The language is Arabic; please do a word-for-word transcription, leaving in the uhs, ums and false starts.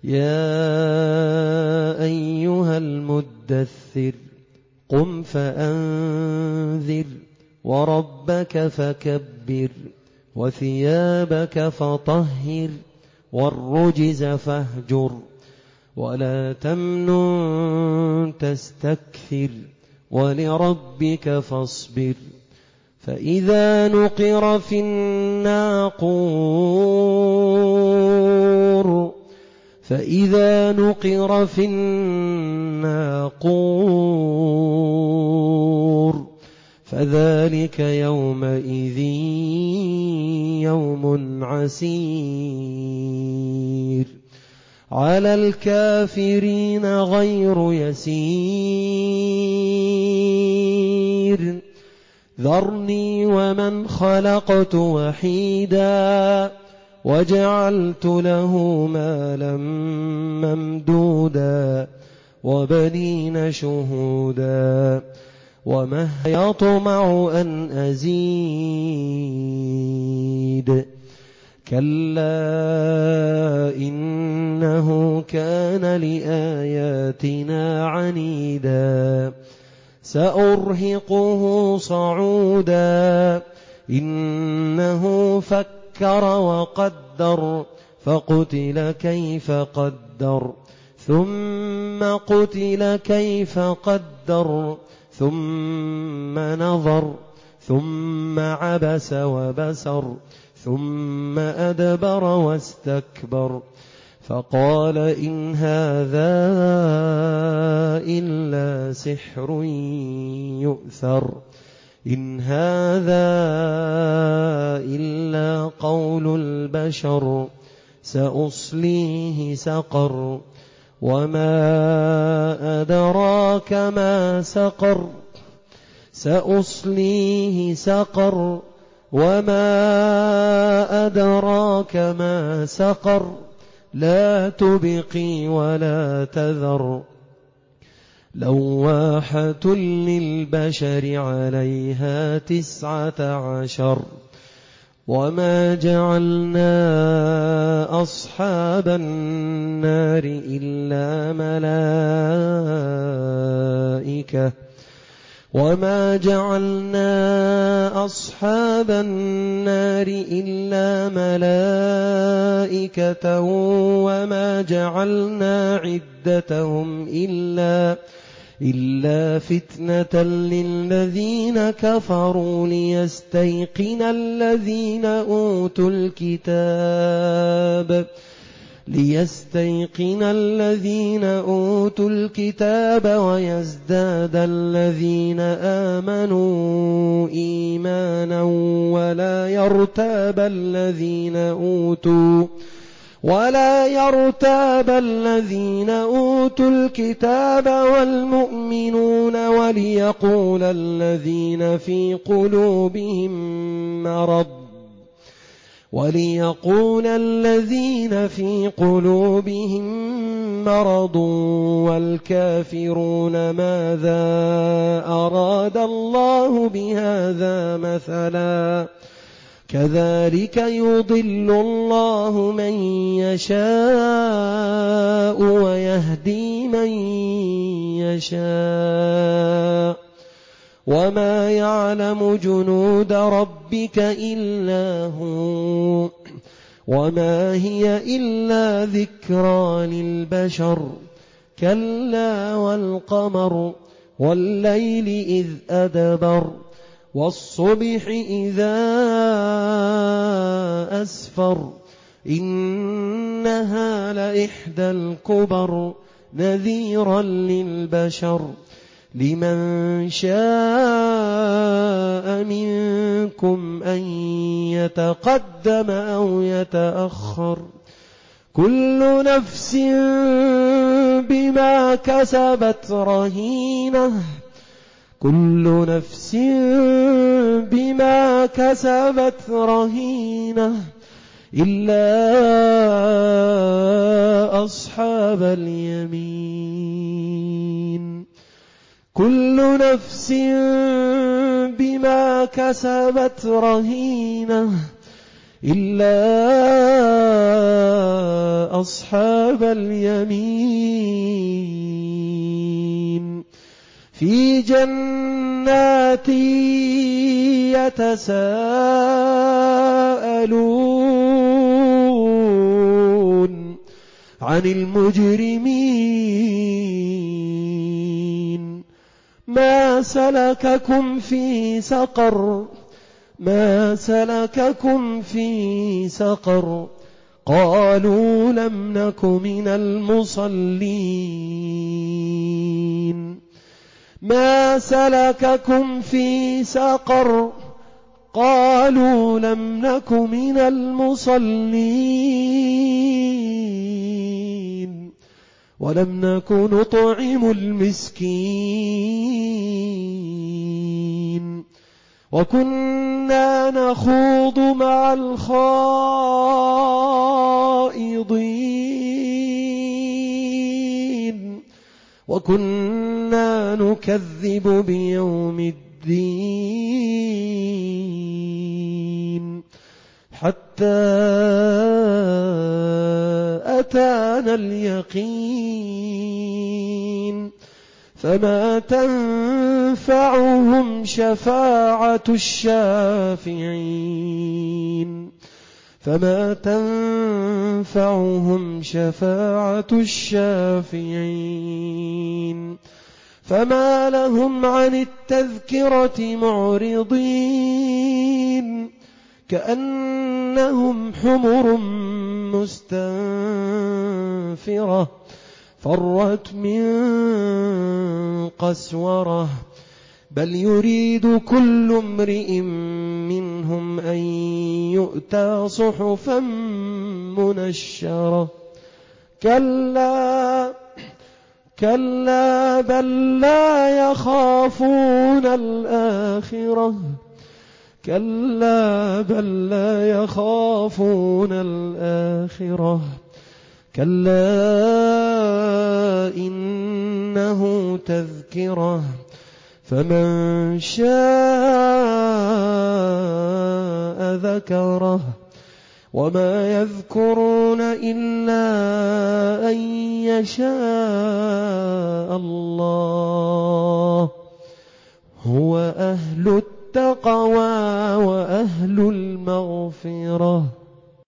يا أيها المدثر قم فأنذر وربك فكبر وثيابك فطهر والرجز فاهجر ولا تمنن تستكثر ولربك فاصبر فإذا نقر في الناقور فإذا نقر في الناقور فذلك يومئذ يوم عسير على الكافرين غير يسير ذرني ومن خلقت وحيدا وجعلت له مالا ممدودا وبنين شهودا وما يطمع أن أزيد كلا إنه كان لآياتنا عنيدا سأرهقه صعودا إنه فكر وقدر فقتل كيف قدر ثم قتل كيف قدر ثم نظر ثم عبس وبسر ثم أدبر واستكبر فقال إن هذا إلا سحر يؤثر إن هذا إلا قول البشر سأصليه سقر وما أدراك ما سقر سأصليه سقر وما أدراك ما سقر لا تبقي ولا تذر لواحة للبشر عليها تسعة عشر وما جعلنا أصحاب النار إلا ملائكة وما جعلنا أصحاب النار إلا ملائكة وما جعلنا عدتهم إلا إلا فتنة للذين كفروا ليستيقن الذين أوتوا الكتاب ليستيقن الذين أوتوا الكتاب ويزداد الذين آمنوا إيمانا ولا يرتاب الذين أوتوا ولا يرتاب الذين أوتوا الكتاب والمؤمنون وليقول الذين في قلوبهم مرض وليقول الذين في قلوبهم مرض والكافرون ماذا أراد الله بهذا مثلا كذلك يضل الله من يشاء ويهدي من يشاء وما يعلم جنود ربك إلا هو وما هي إلا ذكرى للبشر كلا والقمر والليل إذ أدبر والصبح إذا أسفر إنها لإحدى الكبر نذيرا للبشر لمن شاء منكم أن يتقدم أو يتأخر كل نفس بما كسبت رهينة كل نفس بما كسبت رهينة إلا أصحاب اليمين كل نفس بما كسبت رهينة إلا أصحاب اليمين في جنات يتساءلون عن المجرمين ما سلككم في سقر ما سلككم في سقر قالوا لم نك من المصلين ما سلككم في سقر قالوا لم نك من المصلين ولم نك نطعم المسكين وكنا نخوض مع الخائضين وكنا نكذب بيوم الدين حتى أتانا اليقين فما تنفعهم شفاعة الشافعين فما تنفعهم شفاعة الشافعين فما لهم عن التذكرة معرضين كأنهم حمر مستنفرة فرت من قسورة بل يريد كل امرئ منهم أن يؤتى صحفا منشرة كلا كلا بل لا يخافون الآخرة كلا بل لا يخافون الآخرة كلا إنه تذكرة فمن شاء ذكره وما يذكرون إلا أن يشاء الله هو أهل التقوى وأهل المغفرة.